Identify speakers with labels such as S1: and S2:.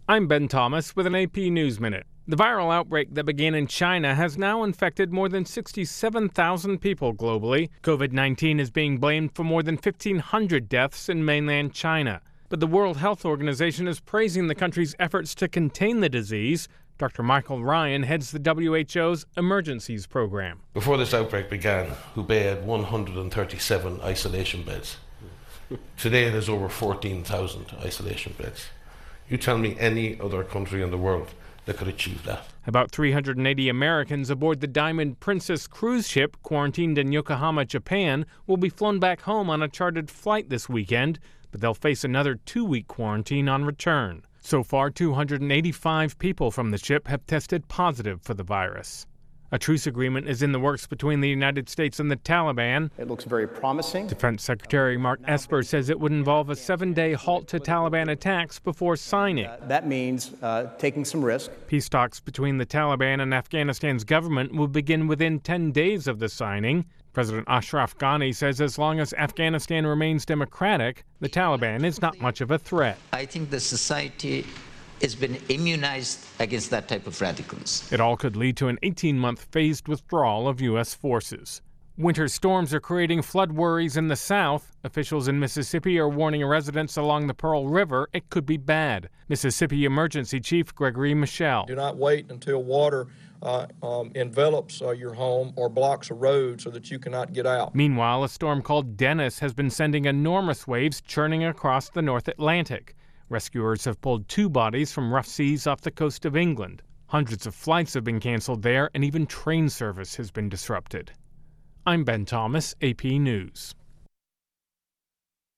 S1: I'm Ben Thomas with an AP News Minute. The viral outbreak that began in China has now infected more than 67,000 people globally. COVID-19 is being blamed for more than 1,500 deaths in mainland China. But the World Health Organization is praising the country's efforts to contain the disease. Dr. Michael Ryan heads the WHO's Emergencies Program.
S2: Before this outbreak began, Hubei had 137 isolation beds. Today it has over 14,000 isolation beds. You tell me any other country in the world that could achieve that.
S1: About 380 Americans aboard the Diamond Princess cruise ship quarantined in Yokohama, Japan, will be flown back home on a chartered flight this weekend, but they'll face another 2-week quarantine on return. So far, 285 people from the ship have tested positive for the virus. A truce agreement is in the works between the United States and the Taliban.
S3: It looks very promising.
S1: Defense Secretary Mark Esper says it would involve a 7-day halt to Taliban attacks before signing.
S3: That means taking some risk.
S1: Peace talks between the Taliban and Afghanistan's government will begin within 10 days of the signing. President Ashraf Ghani says as long as Afghanistan remains democratic, the Taliban is not much of a threat.
S4: I think the society has been immunized against that type of radicalism.
S1: It all could lead to an 18-month phased withdrawal of U.S. forces. Winter storms are creating flood worries in the south. Officials in Mississippi are warning residents along the Pearl River it could be bad. Mississippi Emergency Chief Gregory Michel.
S5: Do not wait until water envelops your home or blocks a road so that you cannot get out.
S1: Meanwhile, a storm called Dennis has been sending enormous waves churning across the North Atlantic. Rescuers have pulled 2 bodies from rough seas off the coast of England. Hundreds of flights have been canceled there, and even train service has been disrupted. I'm Ben Thomas, AP News.